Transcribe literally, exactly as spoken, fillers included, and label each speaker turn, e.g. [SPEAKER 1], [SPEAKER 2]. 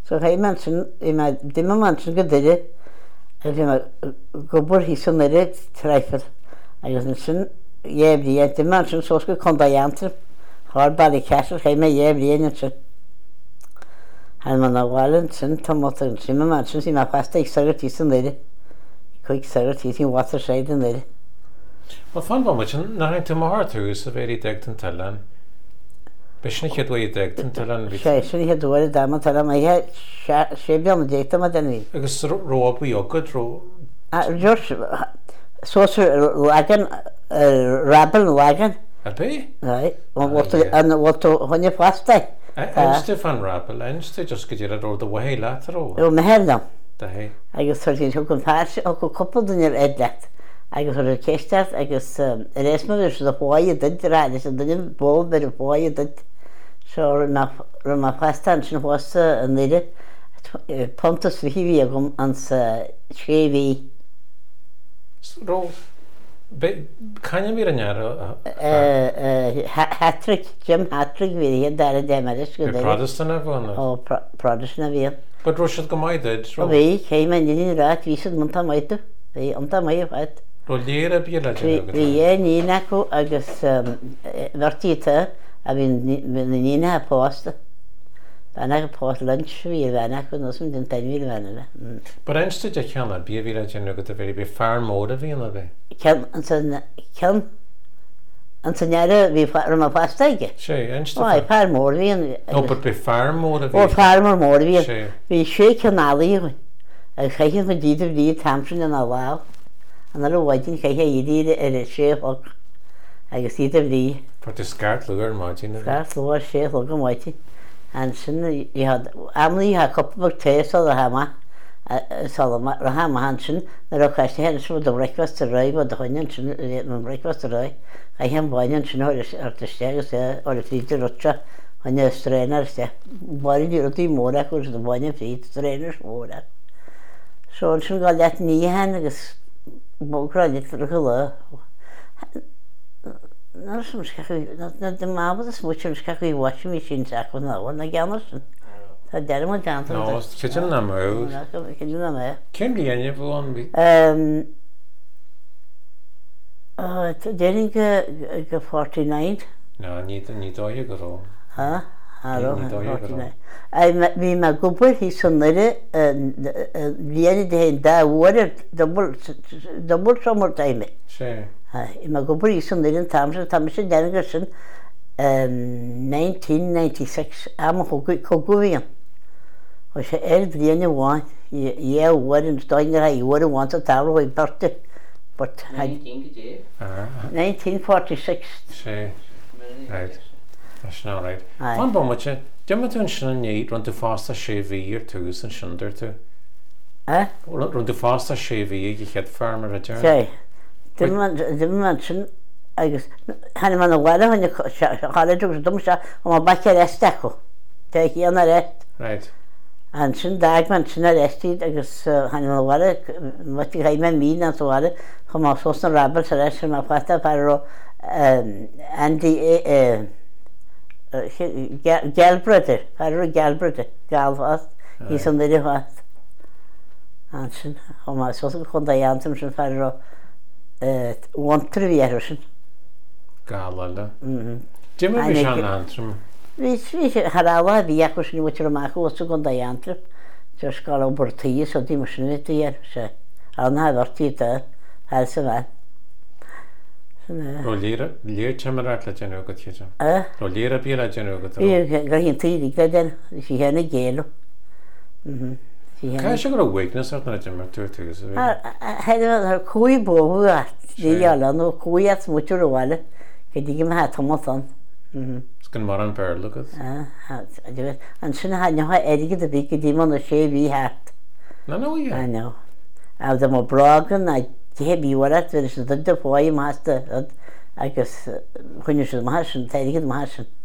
[SPEAKER 1] So hay man sin i ma dim man sin godyri a fi ma gwbr hi sy'n nere treiffer agos yn sin iebri a dim man sin sosgo condaiantr chwar bali casr hay ma iebri yn sin han man awalen sin tomot yn sin ma man sin si ma pasta i sagat i sy'n nere coig sagat i sy'n waterside yn nere.
[SPEAKER 2] Wel fan bo much na hain tu mahar tu is a very degt yn talan. Bysni chyd wei degt yn talan fi.
[SPEAKER 1] Sei, sy'n hi dwyr da man talan mae he sebio am degta ma den fi.
[SPEAKER 2] Agus rob i ogod ro.
[SPEAKER 1] A George sos wagon rabel wagon.
[SPEAKER 2] A be?
[SPEAKER 1] Right. An wat honje pasta.
[SPEAKER 2] Enste fan rabel, enste just gyda'r ar o'r dywei lat ar ôl.
[SPEAKER 1] Jo, me herdam.
[SPEAKER 2] Da hei.
[SPEAKER 1] Agus sort yn hwg yn pars, og koppel dyn i'r edlet. Agus o'r cestart, agus yr esma fyr sydd o boi y dyd rhaid, sydd yn bob byr o boi y dyd. So rwy'n ma pasta yn sy'n hwas yn nid pontus fi hi fi ag ans tre fi.
[SPEAKER 2] Ro, canio mi'r anyar?
[SPEAKER 1] Hattrick, Jim Hattrick fi hi dar y demarys.
[SPEAKER 2] Protestant efo yna?
[SPEAKER 1] O, Protestant fi.
[SPEAKER 2] But ro sydd gymaedyd?
[SPEAKER 1] O fi, cei mae'n un rhaid, fi sydd mwnt am oedw. Fi, ond am oedw rhaid.
[SPEAKER 2] Ro lir y biel adeg?
[SPEAKER 1] Fi e ni'n acw agos fyrti ta, a fi'n ni'n ha post. Fa'n acw post lunch fi, fa'n acw nos yn dyn ten fi'n fan yna.
[SPEAKER 2] But enste dy canna, bi fi adeg nhw gyda fi, bi far môr y fi yna fi?
[SPEAKER 1] Cyn, cyn, An syniad fi rhywun ma pasta i ge.
[SPEAKER 2] Se, enste
[SPEAKER 1] O, i par môr fi.
[SPEAKER 2] No, but bi far môr y fi?
[SPEAKER 1] O, par môr môr fi.
[SPEAKER 2] Se.
[SPEAKER 1] Fi eisiau cynnalu i hwn. A chaichyn fy dyd o fyd tamsin yn alaw. An ar y wedyn chaichyn i ddyd yr eisiau hwg. Agus dyd o fyd.
[SPEAKER 2] But dy sgart lwyr maidyn.
[SPEAKER 1] Sgart lwyr eisiau hwg yn wedyn. An sy'n, aml i ha cwpl o'r tes oedd y hama. Sol y hama han sy'n, yr o cwesti hen sy'n fod o breakfast y roi, fod o hwnnw sy'n, yn breakfast y roi. Ai hen boen yn sy'n o'r ysteg, o'r ffrid y rwtio, hwnnw ystrenar ysteg. Boen i rwyd i môr ac wrth y boen yn ffrid, ystrenar môr ac. So yn sy'n goliad ni hen, agos bod grodid yr hwlo. Na'r sy'n sgach i, na dim mabod ys mwch yn sgach i washing machine sac o'n awon, na gan o'r sy'n. Ta derym o'n dant o'n
[SPEAKER 2] No, cydyn am yw.
[SPEAKER 1] Cydyn am yw.
[SPEAKER 2] Cyn di enw fo on fi?
[SPEAKER 1] Derin gy forty-nine.
[SPEAKER 2] No, ni doi y gyro.
[SPEAKER 1] Ha? Aro,
[SPEAKER 2] Ni doi y gyro.
[SPEAKER 1] Mi mae gwybod hi swnwyr fi yn y hyn da wr double summer time.
[SPEAKER 2] Se.
[SPEAKER 1] Mae gwybod hi swnwyr yn tamsyn, tamsyn derin gysyn nineteen ninety-six am hwgw fi yn. O se er brian y wan, ie wr yn stoen yr hai wr yn wan o tawr o'i barti. nineteen forty-six.
[SPEAKER 2] Se. Right. That's not right. Fan bo mwch e, dim ond yw'n sy'n neud rwy'n dy ffast a se fi i'r tŵs yn synder tu?
[SPEAKER 1] Eh?
[SPEAKER 2] Rwy'n dy ffast a se fi i gyd farmer a dyn?
[SPEAKER 1] Se. Dim ond sy'n agos hanna man wala hon xale tu dum sha o ma bakka restako te ki ana rest
[SPEAKER 2] Right.
[SPEAKER 1] an sin dag man sin resti agos hanna man wala mati gaiman min an so wala ho ma sosna rabel sa rest ma fata parro Andy Galbraith parro Galbraith Galfast i son de fast an sin ho ma sosna konda yantum sin parro wantri vi
[SPEAKER 2] Galala. Dim yn fi sian antrim?
[SPEAKER 1] Fi harawa fi ac os ni wyt yr ymach o os yw'n da antrim. Just gael o bwrti so dim os ni wedi ar. A hwnna efo'r ti da. Hals y fan.
[SPEAKER 2] Ro lir tymor at la gen o gyd chi?
[SPEAKER 1] E?
[SPEAKER 2] Ro lir a bil a gen o gyd?
[SPEAKER 1] Fi gael hi'n ti ddigad yn. Fi hen y gelo.
[SPEAKER 2] Ca eisiau gyda weakness ar yna dim ar dwy'r tygys?
[SPEAKER 1] Hefyd yr cwy bob at. Di ialan o cwy at mwch o'r wale. Gyd i gym ha tomos on.
[SPEAKER 2] Sgan mor an berl o gyd?
[SPEAKER 1] An sy'n hanyo ha erig gyda fi gyd i mon o se fi hat.
[SPEAKER 2] Na no ie?
[SPEAKER 1] I know. A wyd am o brogan a heb i warat. Fyd ys ydyn dy ffoi mas dy. Agos hwnnw sydd mahasyn. Terig yd mahasyn.